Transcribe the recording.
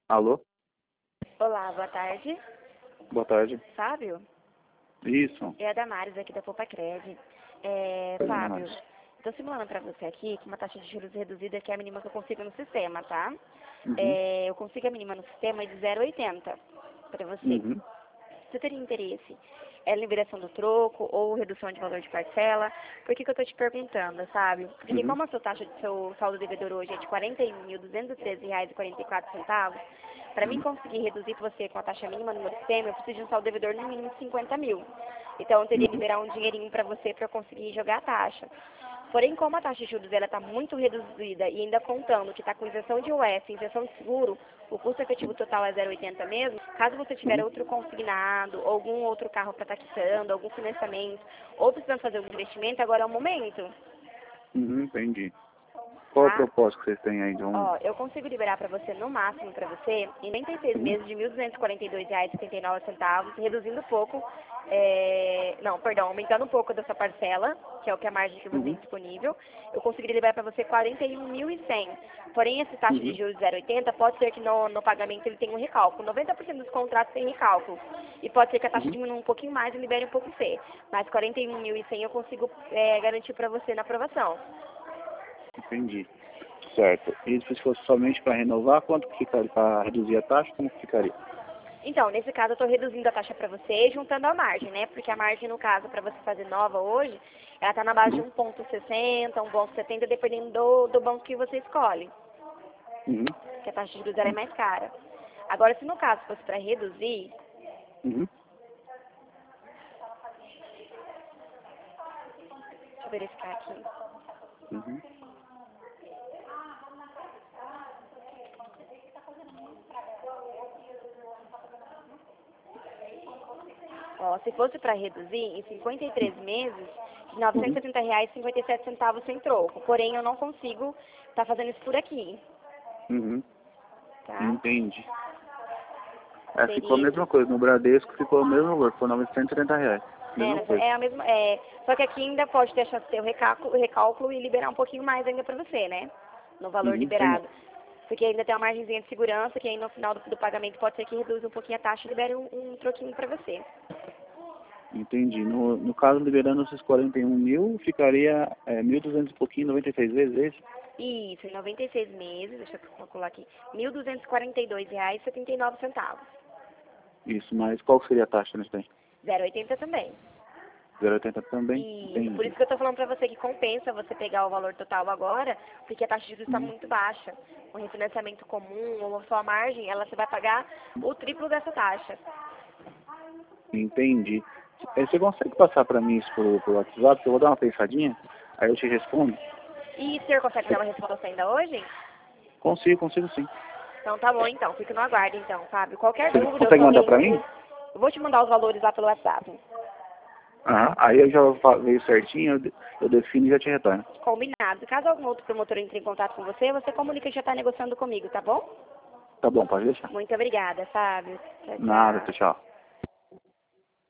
Alô? Olá, boa tarde. Boa tarde. Fábio? Isso. É a Damares aqui da Popacred. Oi, Fábio, Damares. estou simulando para você aqui com uma taxa de juros reduzida que é a mínima que eu consigo no sistema, tá? Uhum. Eu consigo a mínima no sistema de 0,80 para você. Uhum. Você teria interesse? É liberação do troco ou redução de valor de parcela? Por que eu estou te perguntando, sabe? Porque Uhum. como a sua taxa de seu saldo devedor hoje é de R$ 41.213,44, para mim Uhum. conseguir reduzir você com a taxa mínima no meu sistema, eu preciso de um saldo devedor no mínimo de 50 mil. Então eu teria que Uhum. liberar um dinheirinho para você para eu conseguir jogar a taxa. Porém, como a taxa de juros está muito reduzida e ainda contando que está com isenção de UF, isenção de seguro, o custo efetivo total é 0,80 mesmo, caso você tiver Uhum. outro consignado, ou algum outro carro para estar quitando, algum financiamento, ou precisando fazer algum investimento, agora é o momento, Uhum. Entendi. Qual o tá? propósito que vocês têm aí de um... Ó, eu consigo liberar para você, no máximo para você, em 96 Uhum. meses de R$ 1.242,79, reduzindo um pouco, não, perdão, aumentando um pouco dessa parcela, que é o que a margem que você tem Uhum. disponível, eu conseguiria liberar para você 41.100. Porém, essa taxa de Uhum. juros de 0,80 pode ser que no pagamento ele tenha um recálculo. 90% dos contratos têm recálculo. E pode ser que a taxa Uhum. diminua um pouquinho mais e libere um pouco C. Mas 41.100 eu consigo garantir para você na aprovação. Entendi. Certo. E se fosse somente para renovar, quanto que ficaria? Para reduzir a taxa, como que ficaria? Então, nesse caso, eu estou reduzindo a taxa para você, juntando a margem, né? Porque a margem, no caso, para você fazer nova hoje, ela está na base de Uhum. 1,60, 1,70, dependendo do banco que você escolhe, Uhum. que a taxa de juros ela é mais cara. Agora, se no caso fosse para reduzir, Uhum. deixa eu verificar aqui. Uhum. Ó, se fosse para reduzir, em 53 meses, de R$ Uhum. 970,57 sem troco. Porém, eu não consigo estar fazendo isso por aqui, Uhum. tá? Entendi. É, ficou a Seria mesma isso. coisa. No Bradesco ficou o mesmo valor, ficou R$ 930. Mesma coisa. É a mesma, só que aqui ainda pode ter a chance de ter o recálculo e liberar um pouquinho mais ainda para você, né? No valor Uhum. Entendi. liberado. Porque ainda tem uma margenzinha de segurança, que aí no final do pagamento pode ser que reduza um pouquinho a taxa e libere um troquinho para você. Entendi. No caso, liberando esses 41 mil, ficaria 1.200 e pouquinho, 96 vezes, é isso? Isso, em 96 meses, deixa eu calcular aqui, R$ 1.242,79. Isso, mas qual que seria a taxa nesse daí? 0,80 também. 0,80 também? Isso, por Entendi. isso que eu tô falando pra você que compensa você pegar o valor total agora, porque a taxa de juros está Uhum. muito baixa. Um refinanciamento comum ou a sua margem, você vai pagar o triplo dessa taxa. Entendi. Você consegue passar para mim isso pelo WhatsApp? Eu vou dar uma pensadinha, aí eu te respondo. E o senhor consegue dar uma resposta ainda hoje? Consigo sim. Então tá bom então, fico no aguardo então, Fábio. Qualquer Você dúvida eu consegue mandar para também. mim? Eu vou te mandar os valores lá pelo WhatsApp. Aham. Aí eu já veio certinho, eu defino e já te retorno. Combinado. Caso algum outro promotor entre em contato com você, você comunica que já está negociando comigo, tá bom? Tá bom, pode deixar. Muito obrigada, Fábio. Tchau, Nada, tchau. tchau.